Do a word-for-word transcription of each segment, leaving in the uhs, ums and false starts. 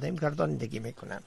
دادیم گردانندگی میکنن.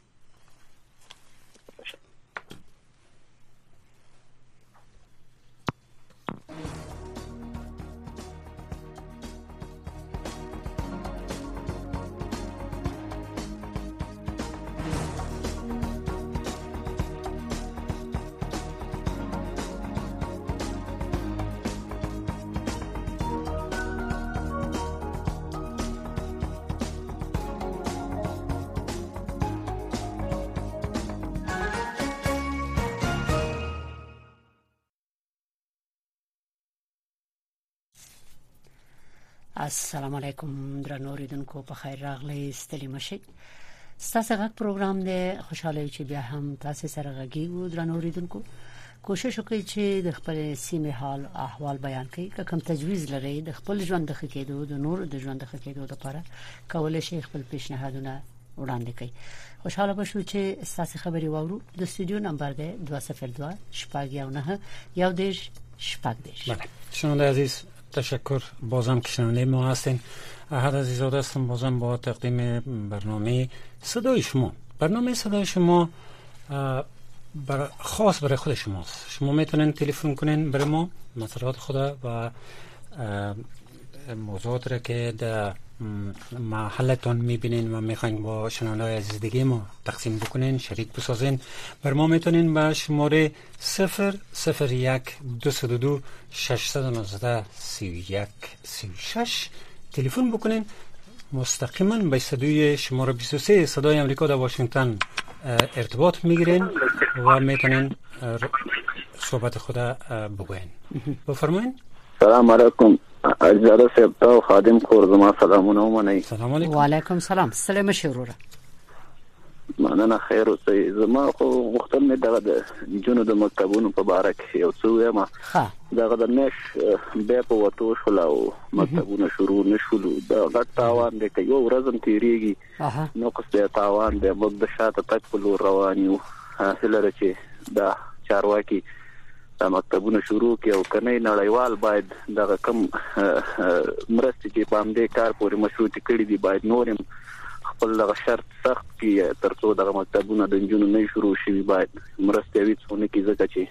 السلام علیکم درنو اوریدونکو، په خیر راغلی، ستړي مشئ. ستاسو غږ پروګرام دی، خوشاله چې بیا هم تاسو سره غږیږو. درنو اوریدونکو، کوشش وکړئ چې د خپل سیمه حال احوال بیان کړئ. که کوم تجویز لرئ د خپل ژوند د ښه کېدو، د نور د ژوند د ښه کېدو لپاره، کولای شئ خپل پیشنهادونه وړاندې کړئ. خوشاله بشو چې ستاسو خبري واورو. د استودیو نمبر دی دو صفر دو شپږ یو نه یو دیش شپږ دیش. بله، شنونده عزیز، تشکر. بازم که شنونده ما هستین. احد عزیزاده هستم بازم با تقدیم برنامه صدای شما. برنامه صدای شما بر خاص برای خود شماست. شما میتونین تلفن کنین برای ما مسئلات خود و موضوعات را که در محلتون میبینین و میخواین با شنونده‌های عزیز دیگه ما تقسیم بکنین، شریک بسازین، بر ما میتونین به شماره صفر صفر یک دو دو دو شش یک نه سی و یک سی و شش تلفن بکنین. مستقیما به صدای شماره بیست و سه صدای امریکا در واشنگتن ارتباط میگیرین و میتونین صحبت خود بگوین. بفرمایین. سلام علیکم. اجازه سپتا خادم کور زما سلامونه ومنئ. سلام علیکم. و علیکم سلام. سلام شوروره. مننه، خیر اوسئ. زما خو غوښتل مې دغه د جنو د مکتبونو په باره کې یو څه ووایم. دغه د میش بیا په وتو شول او مکتبونه شروع نشول. د غټ تاوان دی که یو ورځ هم تېرېږي نقص دی، تاوان دی. موږ د شاته تګ په لور روان یو. هیله ده چې دا چارواکي دا مکتبونه شروع کړي او کنه نړیوال باید دغه کم مرستې چې په همدې کار پورې مشروطې کړي دي باید نور هم خپل دغه شرط سخت کړي تر څو دغه مکتبونه د نجونو نه شروع شي. باید مرستې هیڅ ونه کړي ځکه چې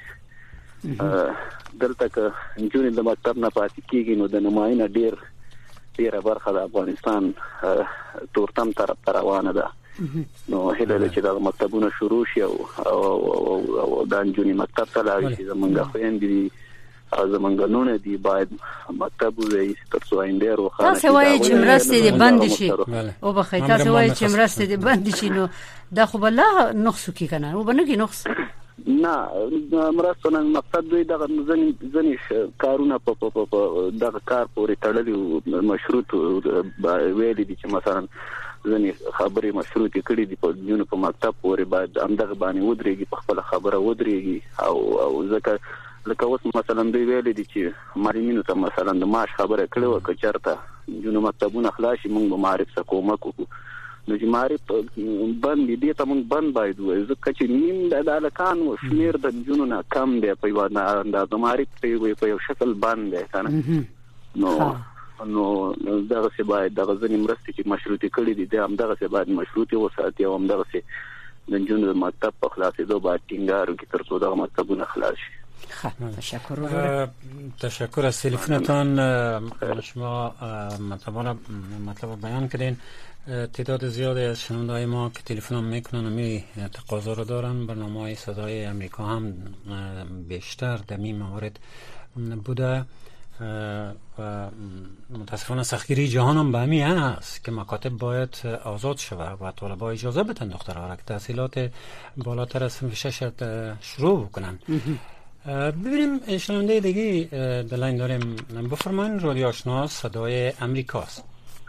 دلته که نجونې د مکتب نه پاتې کېږي نو د نماینه ډېر ډېره برخه د افغانستان تورتم طرف ته روانه ده. نو هیله ده چې دا مکتبونه شروع شي او او د نجونې مکتب ته لاړ شي. زمونږ خویندې دي او زمونږ لوڼې دي باید مکتب ووایي تر څو آینده روښانه شي. تاسو وایئ چې مرستې دې بندې شي او بخیر تاسو وایئ چې مرستې دې بندې شي نو دا خو بله نقص کوي که نه؟ او به نه کوي نقص؟ نه، مرستو نه مقصد دوی دغه ځینې کارونه په دغه کار پورې تړلي مشروط ویلي دي چې مثلا ځینې خبرې مشروطې کړي دي په نجونو په مکتب پورې باید همدغه باندې ودرېږي، په خپله خبره ودرېږي. او او ځکه لکه اوس مثلا دوی ویلي دي چې معلمینو ته مثلا د معاش خبره کړې وه که چېرته نجونو مکتبونه خلاص شي موږ به معارف څه کومک وکړو. نو چې معارف بند دي دې ته موږ بند باید ووایو ځکه چې نیم د هلکانو شمېر د نجونو نه کم دی په یوه اندازه معارف په یو شکل بند دی که نه. نو نو دغسې باید دغه ځینې مرستې چې مشروطې کړي دي د همدغسې باید مشروطې وساتي او همدغسې د نجونو د مکتب په خلاصېدو باید ټینګار وکړي تر څو دغه مکتبونه خلاص شي. تشکر. تشکر از تلفنتان. شما مطلب مطلب بیان کردین. تعداد زیادی از شنونده‌های ما که تلفن هم میکنن و می تقاضا رو دارن. برنامه‌های صدای امریکا هم بیشتر در این موارد بوده و متاسفانه سختگیری جهان هم به همین هست که مکاتب باید آزاد شود و طلبا اجازه بدن دخترها را که تحصیلات بالاتر از صنف شش شروع بکنن. ببینیم شنونده دیگه در لاین داریم. بفرمایین. رادیو آشنا صدای امریکاست.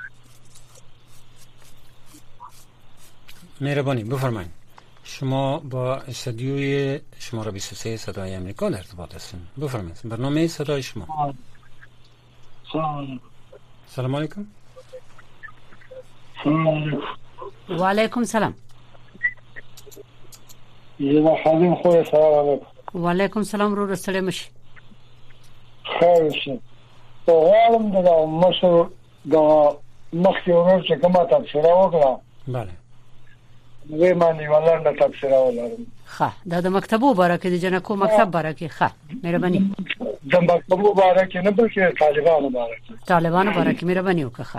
مهربانی بفرمایین. شما با استودیوی شماره بیست و سه صدای امریکا در ارتباط هستین. بفرمایید. برنامه صدای شما. سلام. سلام علیکم. سلام علیکم. و علیکم سلام. یه خادم خوی سلام علیکم. و علیکم سلام. رو رسله مشی خیر شد. تو غالم دا مشروع دا مخی ورور چه کما تبصیره وکلا. بله. وی معنی ولنده تفسیر ولرم. ښه دا د مکتبو باره کې د جنکو مکتب باره کې ښه مهرباني د مکتبو باره کې نه بلکې طالبانو باره کې طالبانو باره کې مهرباني وکړه.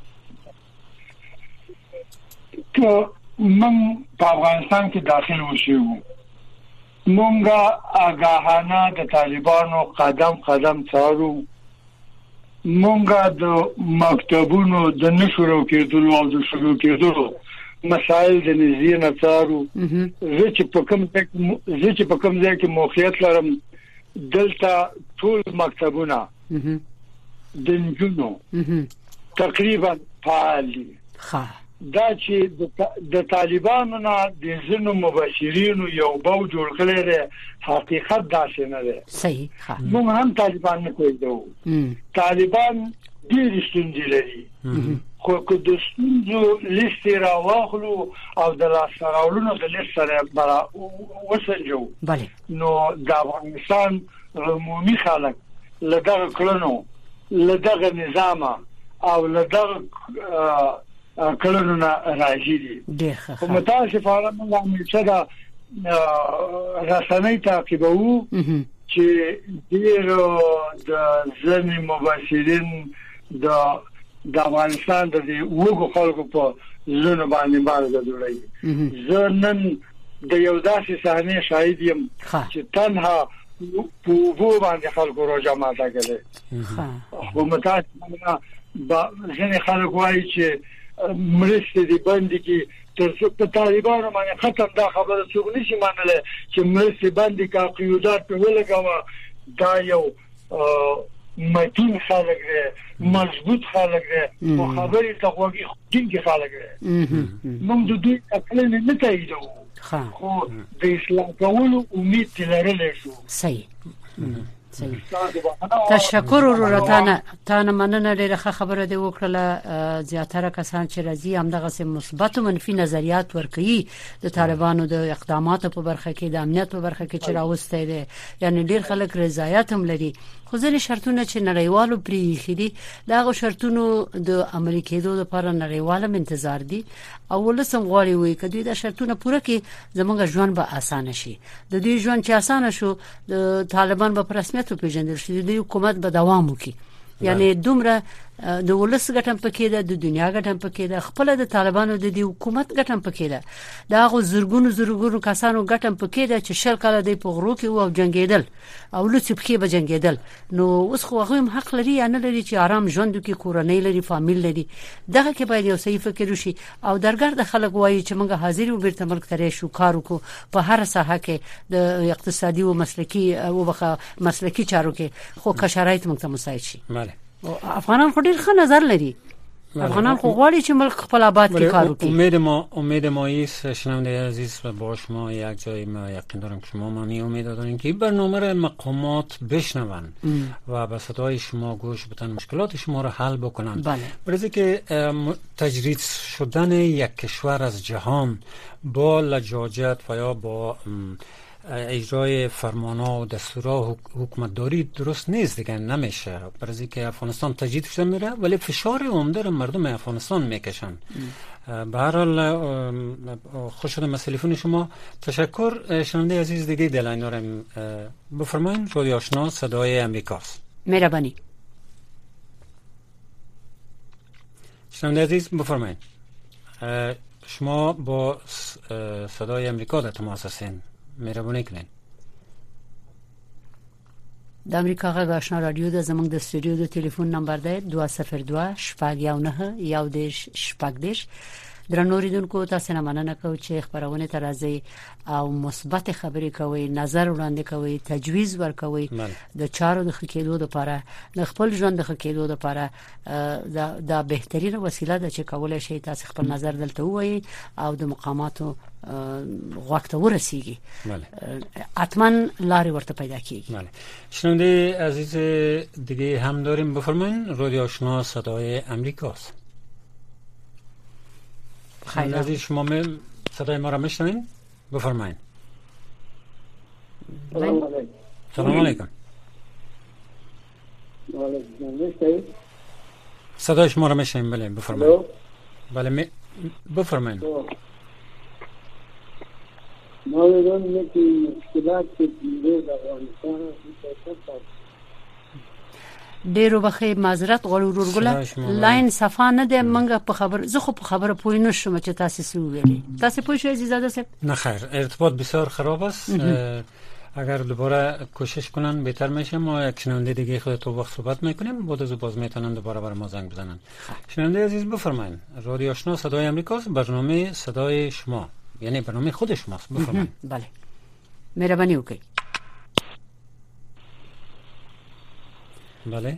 که من په افغانستان کې داخل وشو مونږه آگاهانه د طالبانو قدم قدم څارو، مونږه د مکتبونو د نشورو کېدلو او د شروع کېدلو مسائل د نزدې نه څارو. زه چې په کوم ځای زه چې په کوم ځای کې موقعیت لرم دلته ټول مکتبونه د نجونو تقریبا فعال دي. دا چې د طالبانو نه د زنو مباشرینو یو بو جوړ کړی دی حقیقت داسې نه دی. صحیح. موږ هم طالبان نه کوو. طالبان ډېر ستونزې لري خو که د ستونزو لیست را واخلو او د لاسته راوړنو د لیست سره برا وسنجو نو د افغانستان عمومي خلک له دغه کړنو له دغه نظام او له دغه کلونو نه راځي دي. خو متاسفانه موږ همیشه دا رسنۍ تعقیبوو چې ډېر د ځینې مباشرین د د افغانستان د وګړو خلکو په ځینو باندې باندې جوړوي. زه نن د یو داسې صحنې شاهد یم چې تنها په وګړو باندې خلکو روزه ماته کړي. خو متاسفانه ځینې خلک وایي چې مرستې دي باندې کې تر څو په طالبانو باندې ختم دا خبره څوک نشي منله چې مرستې باندې کا قیودات په ولګاوه. دا یو متین خلک دی، مضبوط خلک دی، او خبرې ته غوږی خودین خلک دی. موږ د دوی عقل نه تاییدو خو د اصلاح کولو امید لرلې شو. صحیح صحیح. تشکر ورته تانه مننه ډیره خبره دی وکړه. زیاتره کسان چې راځي همدغه سم مثبت او منفي نظریات ورکوي د طالبانو د اقداماتو په برخه کې د امنیت په برخه کې چې راوستي دي، یعنی ډیر خلک رضایت هم لري. خو ځینې شرطونه چې نړیوالو پریښي دي دغه شرطونو د عملي کېدو لپاره نړیوال انتظار دي او ولسم غواړي وي کدی دا شرطونه پوره کړي زموږ ژوند به اسانه شي. د دې ژوند چې اسانه شو د طالبان په رسمیت پیژندل شي، د حکومت به دوام وکړي. یعنی دومره د ولس ګټم پکې ده، د دنیا ګټم پکې ده، خپل د طالبانو د حکومت ګټم پکې ده، دا غو زرګونو زرګونو کسانو ګټم پکې ده چې شل کاله د پغرو کې او جنگیدل او لڅ پکې به جنگیدل. نو اوس خو هغه هم حق لري یا نه لري چې آرام ژوند کې کورنۍ لري، فامیل لري. دغه کې باید یو صحیح فکر وشي او درګرد خلک وایي چې موږ حاضر یو بیرته ملک ترې شو کار وکړو په هر ساحه کې د اقتصادي او مسلکی او بخا مسلکی چارو کې، خو که شرایط موږ ته مساعد شي. بله افغانان خو ډیر ښه نظر لري. افغانان خو غواړي چې ملک خپل آباد کې کار وکړي. امید ما امید ما است شنونده عزیز و با شما یک جای ما یقین دارم که شما مانی امید دارین که این برنامه را مقامات بشنون و به صدای شما گوش بدن، مشکلات شما را حل بکنن. برای که تجرید شدن یک کشور از جهان با لجاجت و یا با اجرای فرمان‌ها و دستورها حکومتداری درست نیست دیگه، نمیشه. برای اینکه افغانستان تجدید شده میره ولی فشار عمده رو مردم افغانستان میکشن. به هر حال خوش شدم از تلفن شما. تشکر. شنونده عزیز دیگه دلین دارم، بفرمایید. رادیو آشنا صدای امریکاست. مهربانی. شنونده عزیز بفرمایید. شما با صدای امریکا در تماس هستین، مهرباني کړئ. د امریکا غږ آشنا رادیو د زمنګ د استودیو د ټلیفون نمبر دی دوه صفر دوه شپږ یو نه یو دیش شپږ دیش. درنو اوریدونکو تاسو نه مننه کوم چې خبرونه ته راځي او مثبت خبرې کوي، نظر وړاندې کوي، تجویز ورکوي د چارو د خکېدو لپاره، د خپل ژوند د خکېدو لپاره. دا د بهترینه وسیله ده چې کولای شي تاسو خپل نظر دلته وایي او د مقاماتو وخت ورسیږي. حتما لارې ورته پیدا کیږي. بله. شنونده عزیز دیگه هم داریم، بفرمایید. رادیو آشنا صدای امریکاست. خیلی عزیز شما می صدای ما را میشنوین؟ بفرمایید. سلام علیکم. صدای شما را میشنویم. بله بفرمایید. بله می... بفرمایید. اوریدل نه کې مشکلات کې د افغانستان په ډیرو بخې معذرت غوړو ورګله لاین صفه نه ده منګه په خبر زه خو په خبره پوی نه شوم چې تاسو سو ویلې تاسو پوه شئ عزیزاده صاحب نه خیر ارتباط بسیار خراب است اگر دوباره کوشش کنن بهتر میشه ما یک شنونده دیگه خود تو وقت صحبت میکنیم بعد از باز میتونن دوباره بر ما زنگ بزنن شنونده عزیز بفرمایید رادیو آشنا صدای آمریکاست برنامه صدای شما یعنی برنامه خود شماست بفرمایید بله مهربانی وکړئ بله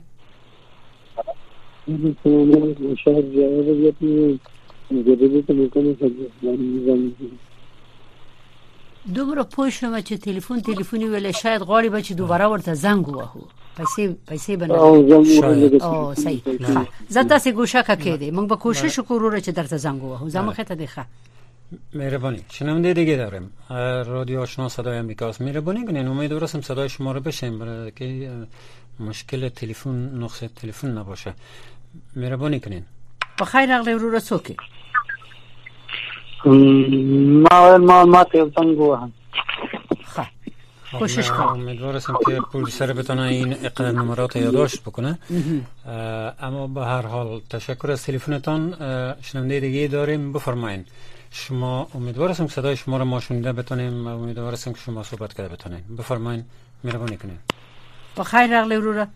دوباره پوه شوم چې تلیفون تلیفونی ویل شاید غواړي به چې دوباره ورته زنګ ووهو پیسې پیسې بنه او صحیح زړه سه ګوشه کړي موږ به کوشش وکړو چې درته زنګ ووهو زموږ ته دی ښه مهربانی شنونده دیگه داریم رادیو آشنا صدای آمریکاست مهربانی کنین امیدوارم صدای شما رو بشنویم برای که مشکل تلفن نقص تلفن نباشه مهربانی کنین بخیر راغلی ورور څوک ما ما ما ته څنګه وه کوشش کنم امیدوارم که پروژه بتونه این اقدار نمرات یادداشت بکنه اما به هر حال تشکر از تلفنتان شنونده دیگه داریم بفرمایین شما امیدوارم که صدای شما رو ما شنیده بتونیم امیدوارم که شما صحبت کرده بتونین بفرمایین مهربانی کنین بخیر راغلی ورور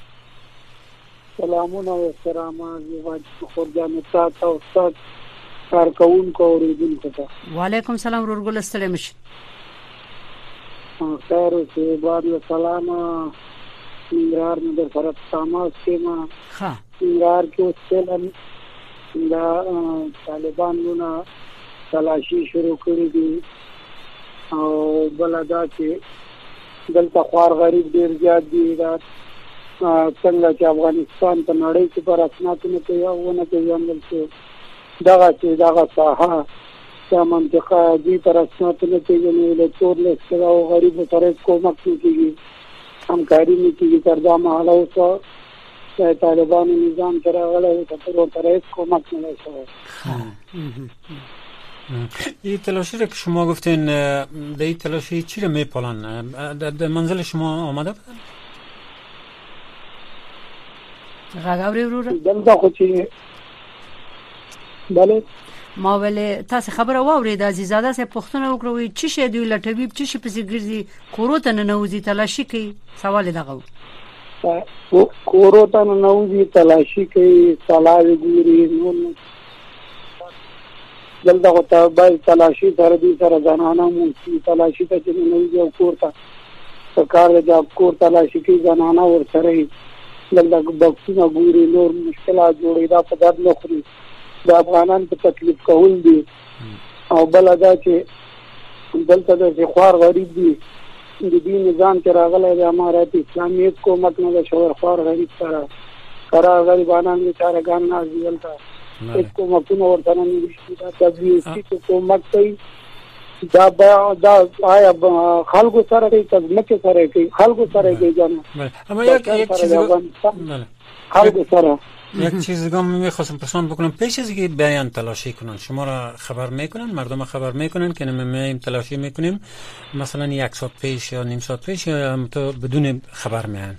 سلامونه و احترامات خورجان تاسو او استاد کارکونکو اوریدونکو ته وعلیکم سلام ورور ګل ستړي مش خیر اوسې بعد سلام ننګرهار نه در سره تماس کې ما ها ننګرهار کې اوسېلم دا طالبانو تلاشي شروع کړې دي او بلدا چې دلته خوار غریب ډیر زیات دي دا څنګه چې افغانستان په نړۍ کې پر اسنادونه کې یوونه کې یمل څه دغه چې دغه ساحه چې منطقه دي پر اسنادونه کې یو له ټول له او غریب سره کومک کیږي همکاري نه کیږي تر دا مهاله اوسه چې طالبانو نظام تر هغه ته تر کومک نه شوی این تلاشی که شما گفتین در این تلاشی چی رو میپالن؟ در منزل شما آمده بودن؟ غاگاوری ورور؟ دلتا خوچی بله ما ولی تاسو خبره واورید عزیزاده سه پښتنه وکړوي چې شه دوی له طبيب چې شه پسې ګرځي کوروته نه نوځي تلاشي کوي سوال دغه کوروته نه نوځي تلاشي کوي سلاوي ګوري نو دلته غوته بای تلاشي سره دي سره ځانانه مو تلاشي ته چې نه یو کوړه سرکار د کور تلاشي کوي ځانانه ور سره دلته بکسونه ګوري نور مشکلات جوړي دا په درد نه خوري د افغانان په تکلیف کول دي او بل ادا چې دلته د خوار غریب دي د دې نظام چې راغلی د امارات اسلامیت کومک نه شو خوار غریب سره قرار غریبانان بیچاره ګان نه دلته एक को मकुन और तना निश्चित तभी इसकी तो कोमक कई دا دا آیا خلکو سره کوي تګمکه سره کوي خلکو سره کوي جان اما یک یک چیز خلکو سره یک چیز دیگه میخواستم پرسان بکنم پیش از اینکه بیان تلاشی کنن شما را خبر میکنن مردم خبر میکنن که ما تلاشی میکنیم مثلا یک ساعت پیش یا نیم ساعت پیش یا تو بدون خبر میان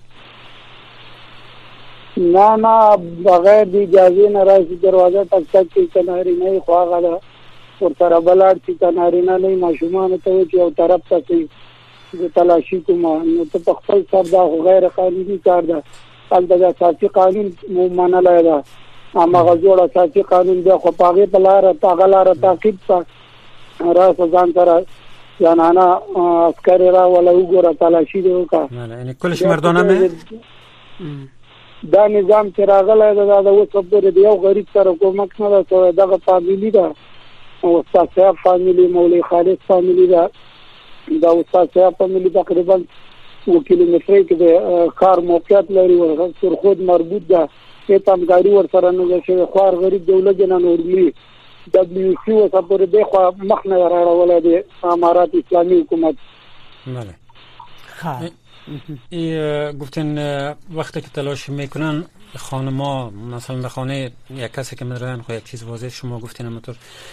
نه نه بغیر دی اجازه نه راځي دروازه تک تک کې کناري نه خواغله ور سره بلار چې کناري نه نه ماشومان ته چې یو طرف ته کې د تلاشي کوم نو ته په خپل سر دا غیر قانوني کار ده حالت د اساسي قانون مو منلای دا اما غوړ اساسي قانون د خو پاغه بلار تاغلار تعقیب تا را ځان سره جانانا عسكر را ولا وګوره تلاشي دی وکا یعنی کلش مردانه مې دا نظام چې راغلی دا د وسبره دی یو غریب سره کومک نه ده دغه فامیلی ده او استاد صاحب فامیلی مولوی خالد فامیلی ده دا استاد صاحب فامیلی تقریبا و کیلومتري کې د کار موقعیت لري او سر خود مربوط ده چې تمګاری ور سره نه شي خوار غریب دولت جنا نورلی دبليو سي او صبر دی خو مخ نه راوړل دي امارات اسلامي حکومت بله ها ای گفتن وقتی که تلاش میکنن خانم‌ها مثلا در خانه یک کسی که میرن خب یک چیز واضح شما گفتین همونطور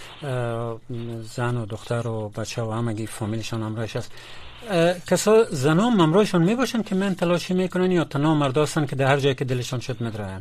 زن و دختر و بچه و همگی فامیلشان همراهش است. کسا زنان همراهشان میباشن که من تلاشی میکنن یا تنها مرد هستن که در هر جایی که دلشان شد میدرن؟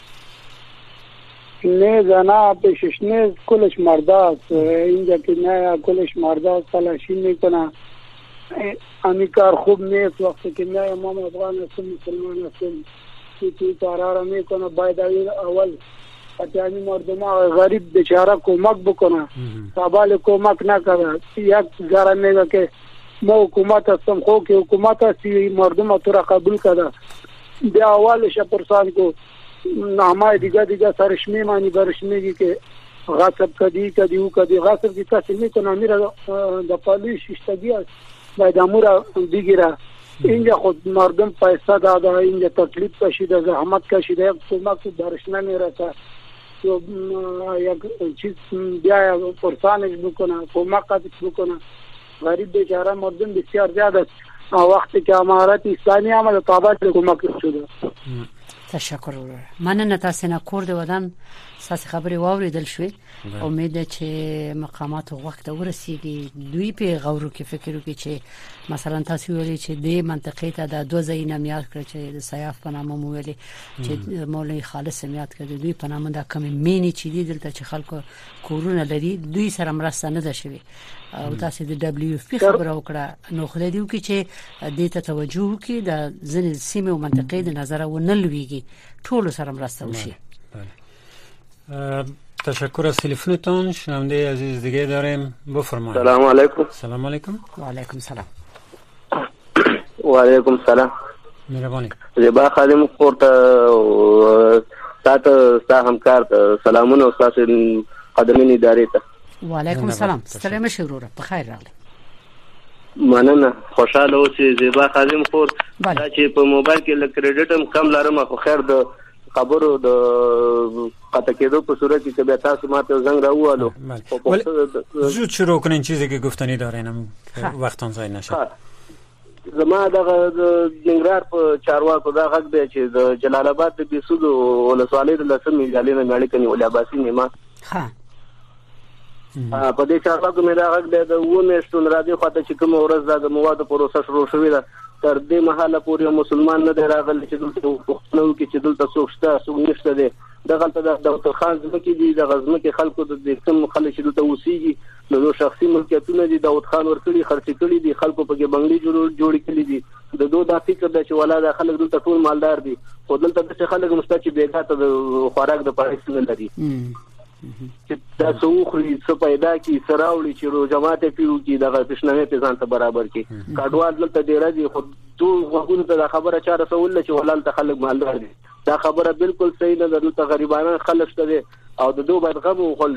نه زنا پیشش نه کلش مرد است. اینجا که نه کلش مرد است تلاشی میکنن. امی کار خوب نیست وقتی که نه امام افغان هستم مسلمان هستم که توی کارا را میکنه باید اول اتیانی مردم غریب بیچاره کمک بکنه سابال کمک نکنه. یک ذره میگه که ما حکومت هستم خو که حکومت هستی مردم تو را قبول کرده بیا اولش پرسان کو نامه دیگه دیگه سرش میمانی برش میگی که غصب کدی کدی او کدی غصب کی کسی میکنه میره د پالیس اشتگی باید امور بگیره. اینجا خود مردم پیسه داده اینجا تکلیف کشیده زحمت کشیده یک کمک برش نمیرسه یک چیز بیا پرسانش بکنه کمک بکنه. غریب بیچاره مردم بسیار زیاد است. وقتی که امارت اسلامی آمد طابت کمک شده. تشکر. مننه تاسو نه کور د ودان ساس خبري واوریدل شوې. امید چې مقامات وخت ورسیږي دوی په غورو کې فکر وکړي چې مثلا تاسو ویلي چې د منطقې ته د دوه ځایونه میاد کړ چې د سیاف په نامه مو ویلي چې مولوی خالص میاد کړ دوی په نامه د کمی مینی چې دي دلته چې خلکو کورونه لري دوی سره مرسته نه ده شوی او تاسو د دبليو اف پی خبره وکړه نو خو دې وکړي چې د ته توجه وکړي د ځینې سیمه او منطقې د نظر ونلويږي ټول سره مرسته وشي. تشکر از تلفنتون. شنونده عزیز دیگه داریم بفرمایید. سلام علیکم. سلام علیکم. و علیکم سلام. و علیکم سلام. مهربانی. زیبا خادم خورت تات ستا همکار سلامونه استاد قدمین ادارې ته. و علیکم سلام. ستړي مشه وروره په خیر راغلی. مننه خوشاله اوسې زیبا خادم خورت دا چې په موبایل کې ل کریډټ هم کم لرم خو خیر د خبرو د قطع کېدو په صورت کې بیا تاسو ماته زنګ راوالو. زود شروع کنین چیزی که گفتنی دارین وقتان ضایع نشه. زما دغه د ننګرهار په چارواکو دا غږ دی چې د جلال آباد د بیسود ولسوالۍ د لسمې ځالې نه مړی کني ولې عباسي نیمه ها په دې چارواکو مې دا غږ دی د و میاشتو را دي خاطر چې کوم ورځ د موادو پروسه شروع شوې ده تر دې مهاله پورې مسلمان نه دی راغلی چې دلته وختنو کې چې دلته څوک شته څوک نشته دی دغه ته د دکتر خان ځمکې دي د غزمه کې خلکو د کوم خلک چې دلته اوسېږي نو شخصي ملکیتونه دي داود خان ورکړي خرڅ کړي دي خلکو په کې بنگلي جوړ جوړ کړي دي د دوه د فکر د چې ولاده خلک دلته ټول مالدار دي خو دلته د خلک مستقیم چې بیګاته د خوراک د پالیس نه لري چې تاسو خوري څه پیدا کی سراوړي چې رو جماعت پیو کی دغه پښنوي په ځان ته برابر کی کډوال دلته ډیر دي خو دوه وګونو ته خبره چا رسول چې ولال ته خلک مالدار دي دا خبره بالکل صحیح نه ده دلته غریبانه خلک شته او د دوه باید غو وخل.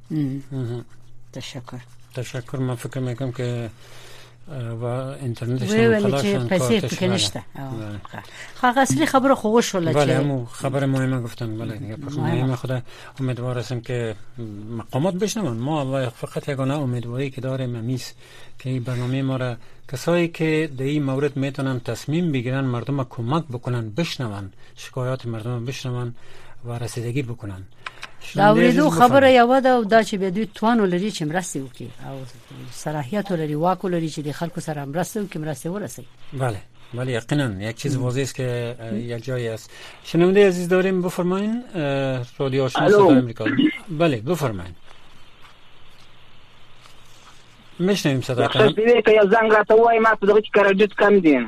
تشکر. تشکر. من فکر میکنم که و اینترنتش خلاص پیسې پکې نشته. خو اصلي خبره خو وشول چې بله مو خبر مهمه گفتن بله دیگه مهمه خدا امیدوار هستم که مقامات بشنون ما فقط یگانه امیدواری که داریم امیس که این برنامه ما را کسایی که در این مورد میتونن تصمیم بگیرن مردم کمک بکنن بشنون شکایات مردم بشنون و رسیدگی بکنن. دا ورېدو خبره یو ده دا چې به دوی توانو لري چې مرسته وکړي او صلاحیت لري واکو لري چې د خلکو سره مرسته وکړي مرسته ورسي. بله بله یقینا یک چیز واضح است که یک جایی است. شنونده عزیز داریم بفرمایید رادیو آشنا صدای آمریکا. بله بفرمایید میشنویم صداتون. خیلی که زنگ را تو وای ما تو دغه کردیت کم دین.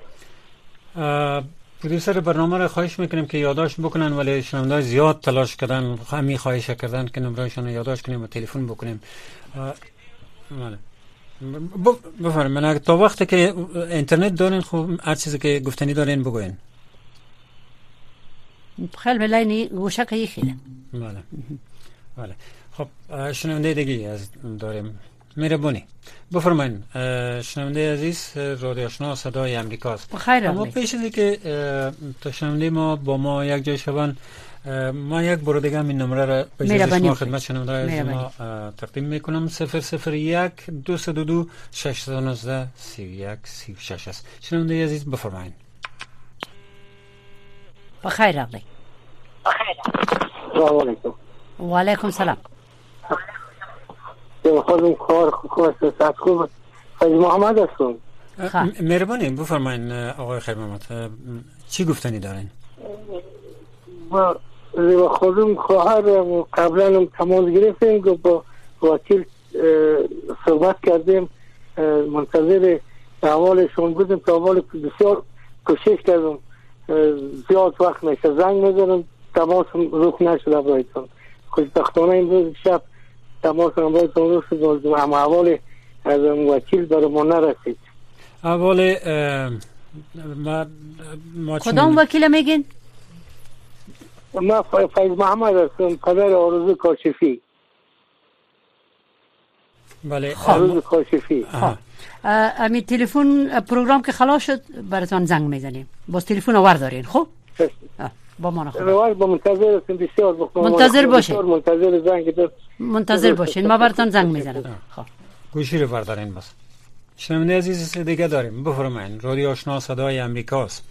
پرودوسر برنامه را خواهش میکنیم که یادداشت بکنن ولی شنونده‌ها زیاد تلاش کردن همین خواهش کردن که نمرهشون رو یادداشت کنیم و تلفن بکنیم. بله بفرمایید من تا وقتی که اینترنت دارین خب هر چیزی که گفتنی دارین بگوین. خیلی بلاینی گوشه که یخیده. بله بله خب شنونده دیگه از داریم مهربانی بفرمایید. شنونده عزیز رادیو آشنا صدای آمریکاست. بخیر. اما پیش از اینکه تا شنونده ما با ما یک جای شون ما یک بار دیگه این نمره را به جای شما خدمت شنوندگان ما تقدیم میکنم. صفر صفر یک دو دو دو شش یک نه سی یک سی شش است. شنونده عزیز بفرمایید. بخیر راغلی. سلام علیکم. و علیکم سلام. خودم کار خواست خوب فیض محمد هستم. مهربانی بفرمایید آقای خیر محمد، چی گفتنی دارین؟ با خودم خواهر قبلا هم تماس گرفتیم که با وکیل صحبت کردیم، منتظر احوالشون بودیم. تا احوال بسیار کوشش کردم، زیاد وقت میشه زنگ میزنم تماس روح نشده برایتون. خوشبختانه امروز شب تماس هم برایتون روح شد، اما احوال از وکیل برای ما نرسید. احوال ما, ما کدام وکیل میگین؟ ما فیض محمد هستم، پدر آرزو کاشفی. بله آرزو کاشفی. امی تلفن پروگرام که خلاص شد براتون زنگ میزنیم، باز تلفن آور دارین. خب با ما نخواهد با منتظر هستیم، بسیار بخونم منتظر باشین، منتظر زنگ دست منتظر باشین، ما براتون زنگ میزنم. خب گوشی رو بردارین. بس شنونده عزیز دیگه داریم، بفرمایید. رادیو آشنا صدای امریکاست.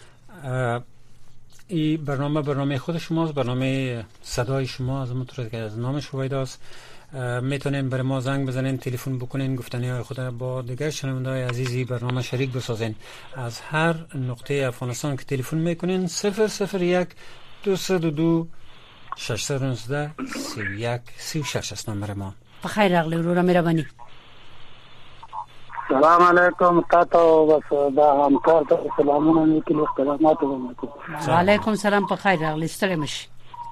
این برنامه برنامه خود شماست، برنامه صدای شما. از مطور که از نام شویداست میتونین برای ما زنگ بزنین، تلفن بکنین، گفتنی های خود با دیگر شنونده های عزیزی برنامه شریک بسازین. از هر نقطه افغانستان که تلفن میکنین صفر صفر یک دو دو دو شش یک نه سی یک سی شش است نمبر ما. بخیر راغلی ورور مهربانی. سلام علیکم تاتا بس دا همکار ته سلامونه میکنم، سلامات ومنکم. و علیکم سلام. بخیر راغلی. ستړي مش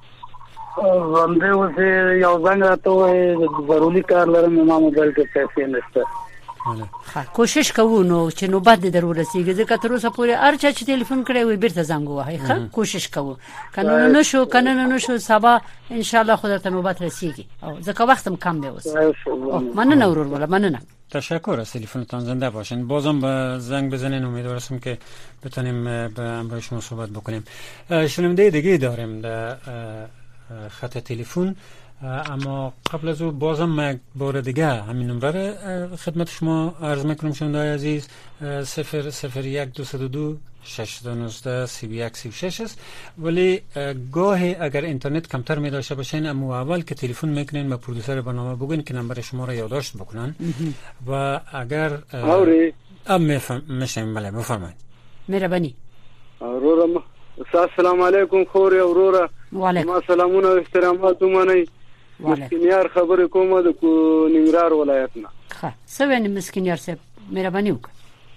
باندې اوسه یو څنګه ته ضروري کار لرم، ما موبایل کې پیسې نشته. ها کوشش کوو نو چې نو بعد ضرور رسیږي، ځکه تر اوسه پورې هر چا چې ټلیفون کړی وي بیرته زنګ وهي. ښه کوشش کوو، کنه نه شو کنه نه شو سبا ان شاء الله خدای ته نوبت رسیږي. او ځکه وختم کم دی اوس. مننه ورور ولا مننه. تشکر از تلفنتان. زنده باشین. بازم به زنگ بزنین، امیدوارم که بتونیم به همراه شما صحبت بکنیم. شنونده دیگه داریم در خط تلفن، اما قبل از او بازم یک بار دیگه همین نمره خدمت شما عرض میکنم شنونده عزیز. صفر صفر یک دو دو دو شش یک نه سی یک سی شش است. ولی گاهی اگر اینترنت کمتر می داشته باشین، اما اول که تلفن میکنین به پرودوسر برنامه بگین که نمبر شما را یادداشت بکنن. و اگر اوری اب میشیم. بله بفرمایید. مهربانی. اورورم السلام علیکم خوري اورورا. ما سلامونه او احترامات ومنئ. مسکینیار خبر کومه د ننګرهار ولایت نه. ښه څه ویني مسکینیار صاحب، مهرباني وکړه.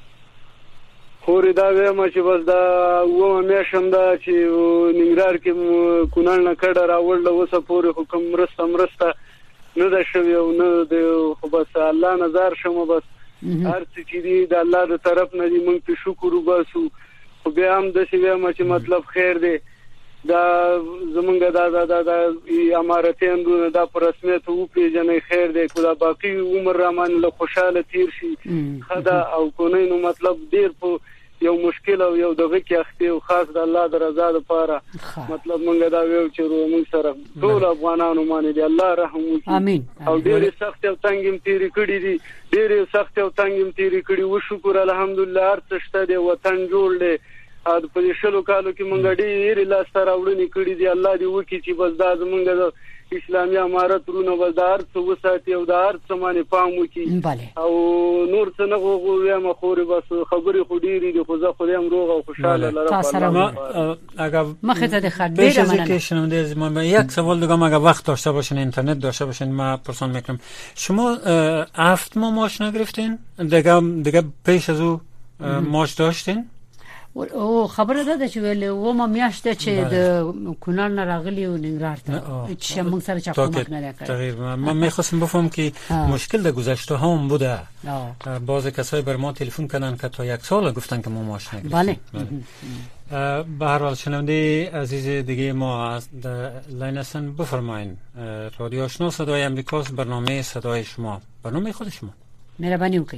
خوري دا وایم چې بس دا و میشم دا چې ننګرهار کې کونړ نه کډه راوړل، اوسه پورې حکم مرسته مرسته نه ده شوی او نه د خو بس الله نظر شمه. بس هر څه چې دی د الله د طرف نه دی، موږ په شکر وباسو. خو بیا هم د سی وایم چې مطلب خیر دی. دا زمونږ دا دا دا دا امارتین دونه دا پر رسمیت او پیژنې خیر دی، کو دا باقی عمر رامان له خوشاله تیر شي خدا او کو نه. نو مطلب ډیر په یو مشکل او یو دغه کې اخته او خاص د الله د رضا لپاره مطلب مونږ دا ویو چې موږ سره ټول افغانانو باندې دی الله رحم وکړي. امين. او ډیر سخت او تنګم تیری کړی دي، ډیر سخت او تنګم تیری کړی. و شکر الحمدلله هر څه شته دی، وطن جوړ دی. ا د په شلو کالو کې مونږ ډېر لاس سره وړنی کړی دی. الله دې وکړي چې بس دا زمونږ د اسلامي امارت رونه بس دا هر څه وساتي او دا هر څه باندې پام وکړي. او نور څه نه غوغو یم خوري، بس خبرې خو ډېرې دي، خو زه خو هم روغ او خوشاله لرم. اگر مخه ته د خط ډېر مننه. که شنونده ما یک سوال دیگه، اگر وقت داشته باشین، اینترنت داشته باشین، ما پرسان میکنم شما هفت ماه معاش نگرفتین؟ دیگه دیگه پیش از او معاش داشتین؟ او خبره ده چې ویل و ما میاشته چې د کونړ نه راغلی و ننګرهار ته چې موږ سره چا کومک نه کړ. تقریبا من میخواستم بفهم که مشکل در گذشته ها هم بوده. بعضی کسای بر ما تلفن کردن که تا یک سال گفتن که ما معاش نگرفتیم. بله. به هر حال شنونده عزیز دیگه ما از لاین هستن، بفرمایید. رادیو آشنا صدای امریکاست، برنامه صدای شما، برنامه خود شما. مهربانی وکړئ.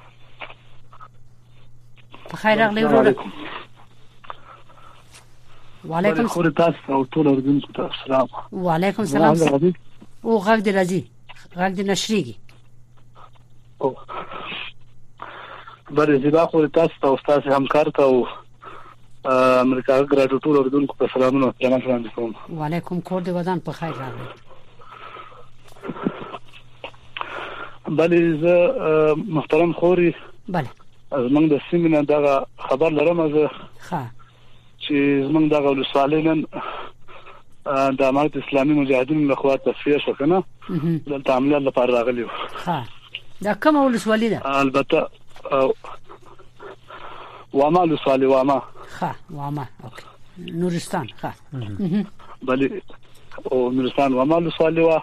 بخیر راغلی ورور. وعلیکم خو تاسو او ټول اردوونکو ته السلام. وعلیکم السلام. او غږ دی راځي، غږ دی نشریږي. او بل زیبا خو تاسو او تاسو همکار ته او امریکا ګراډو ټول اردوونکو ته سلامونه سلام کوم. وعلیکم کور دی ودان په خیر راغلی. بل زه محترم خوري بله زمونږ د سیمینار دا خبر لرم زه ها چې زمونږ د ولسوالۍ د امارت اسلامي مجاهدینو لخوا تصفیه شو کنه دلته عملیات لپاره راغلی و. ها دا کوم ولسوالۍ ده؟ البته واما ولسوالۍ واما. ها واما اوکي نورستان. ها بله او نورستان واما ولسوالۍ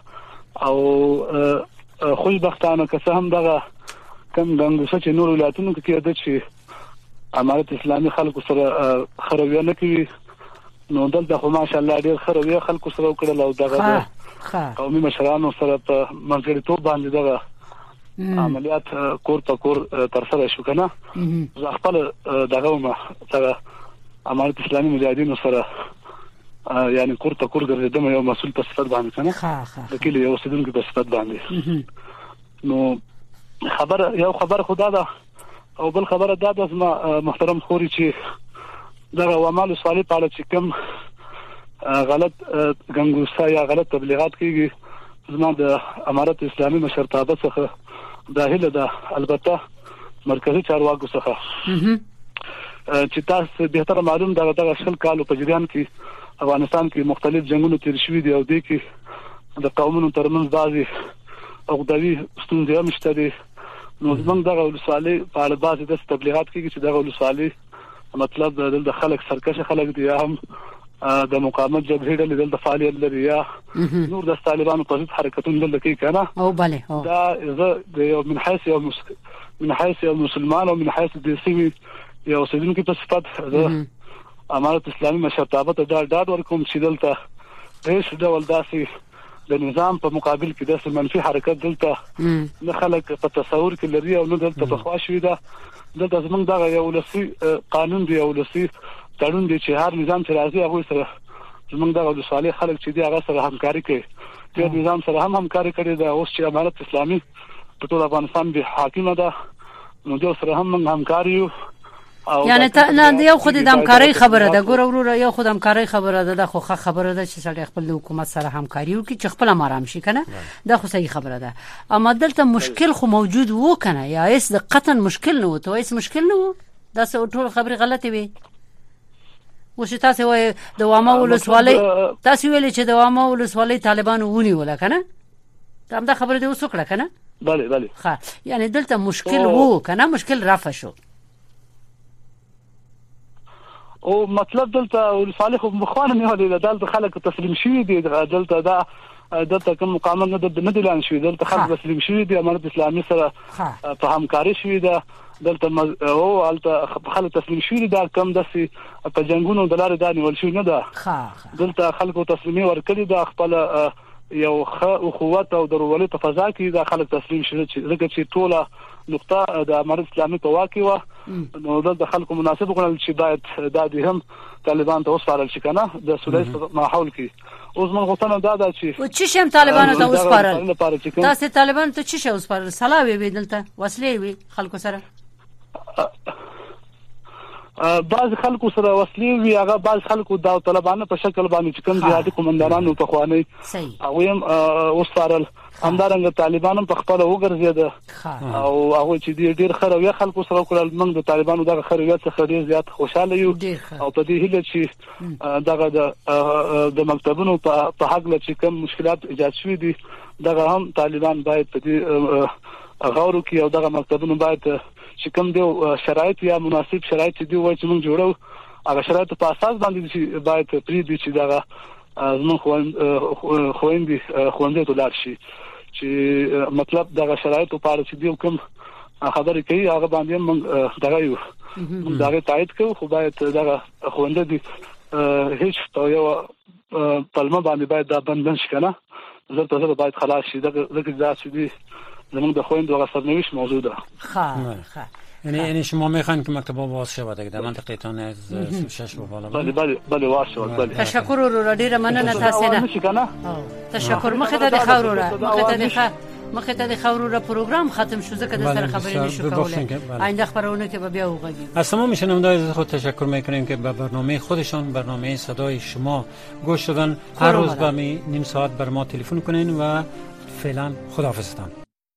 او خوشبختانه که څه هم دغه کم دنګوسه چې نور ولایتونو کې کېده چې امارت اسلامي خلکو سره خرویه نه کوي، نو دلته خو ماشاءالله ډېر خرویه خلکو سره وکړل او دغه قومي مشرانو سره په منځګړیتوب باندې دغه عملیات کور په کور ترسره شو کنه. زه خپل دغه ما دغه امارت اسلامي مجاهدینو سره یعنی کور ته کور ګرځیدم یو مسؤل په صفت باندې کنه د کلی یو سیدونکو په صفت باندې. نو خبر یو خبر خدا ده او بل خبره دا د محترم خوري چې دغه ومال صالح په اړه چې کوم غلط غنګوسا یا غلط تبلیغات کیږي زما د امارت اسلامي مشرتابه څخه داخله ده، البته مرکزی چارواکو څخه چې تاسو به تر معلوم دا د شل کالو په جریان کې افغانستان کې مختلف جنگونه تیر شوي دي او د کې د قومونو ترمنځ بعضي اوغدوي ستونزې هم شته دي. نو زمونږ دغه ولسوالۍ په اړه بعضي د تبلیغات کیږي چې دغه ولسوالۍ مطلب د خلک سرکشه خلک دي یا هم د مقاومت جبهې ډلې دلته فعالیت لري یا نور د طالبانو په ضد حرکتونه دلته کوي کنه. او بله دا د من حيث یو من حيث یو مسلمان او من حيث د سیمې یو سیدونکو په صفت د امارت اسلامي مشرتابه ته دا ډاډ ورکوم چې دلته هیڅ ډول داسې د نظام په مقابل کې د منفي حرکت دلته نه خلک په تصور کې لري او نه دلته په خواښوي ده. دلته زمونږ دغه یو ولسي قانون دی او ولسي قانون دی چې هر نظام چې راځي هغه سره زمونږ دغه ولسوالۍ خلک چې دی هغه سره همکاري کوي. د نظام سره هم همکاري کړي ده. اوس چې امارت اسلامي په ټول افغانستان به حاکم ده نو د سره هم همکاري یو یعنی ته نه یو خود د همکاري خبره ده. ګور ورور یو خود همکاري خبره ده. د خو خبره ده چې سړی خپل حکومت سره همکاري وکړي چې خپل امرام شي کنه. دا خو صحیح خبره ده. اما دلته مشکل خو موجود وو کنه یا هیڅ د قطن مشکل نه وو. ته هیڅ مشکل نه وو. دا څه ټول خبره غلطه وي. وش تاسو وای د واما ولسوالۍ تاسو ویل چې د واما ولسوالۍ طالبانو ونی ولا کنه. دا هم دا خبره دی وسوکړه کنه. بله بله ها یعنی دلته مشکل وو کنه، مشکل رفع شو. او مطلب دلته ولسوالۍ خو مخوانه نه ولې دلته خلک تسلیم شوي دي. دلته دا دلته کوم مقاومت نه نه دي اعلان شوی. دلته خلک تسلیم شوي دي امارت اسلامي سره په همکاري شوي ده. دلته او الته خلک تسلیم شوي دي. دا کم دسي په جنگونو د لارې دا نیول شوی نه ده. دلته خلکو تسلیمي ورکړي ده. خپل یو خو قوت او درولې په فضا کې دا خلک تسلیم شوي چې ټوله نقطه د امارت اسلامي په واقع و. نو د خلکو مناسب غوړل چې باید د دې هم طالبان ته وسپارل شي کنه د سولې ماحول کې. اوس موږ غوښتنه دا ده چې و چې شم طالبان ته وسپارل. تاسو طالبان ته چې شو وسپارل؟ سلاوي وي دلته وسلې وي خلکو سره. بعض خلکو سره وسلې وي. هغه بعض خلکو د طالبانو په شکل باندې چې کوم جهادي قومندانانو په خواني او هم وسپارل. همدارنګه طالبانو په خپل وګرځیده او هغه چې ډیر خروي خلکو سره کول. موږ د طالبانو دغه خروي څخه ډیر زیات خوشاله یو او په دې هیله چې دغه د مکتبونو په حق له چې کوم مشکلات ایجاد شوي دي دغه هم طالبان باید په دې غوړو کې او دغه مکتبونو باید چې کوم دی شرایط یا مناسب شرایط دي وایي چې موږ جوړو هغه شرایط په اساس باندې چې باید پری دي چې دغه زموږ خويندې خويندې ته لاړ شي چې مطلب دغه شرایط په اړه چې دی کوم خبرې کوي هغه باندې موږ دغه یو دغه تایید کوو. خو باید دغه خويندې دي هیڅ یو پلمه باندې باید دا بندن شي کنه. زه ته زه باید خلاص شي. دغه دغه ځای چې دی زموږ د خويندو هغه سرنوشت موجوده. ها ها یعنی یعنی شما میخواین که مکتب باز شود در منطقه‌تان از سی و شش به بالا؟ بله بله بله واشه بله. تشکر رو ډیره مننه تاسو نه. تشکر مخه ته د خاورو را مخه ته د مخه ته د خاورو را پروګرام ختم شو ځکه د سره خبرې نشو کولای. آینده خبرونه که به بیا وغږی. از تمام شنوندگان خود تشکر میکنیم که به برنامه خودشان برنامه صدای شما گوش دادن. هر روز به نیم ساعت بر ما تلفن کنین و فعلا خداحافظتان.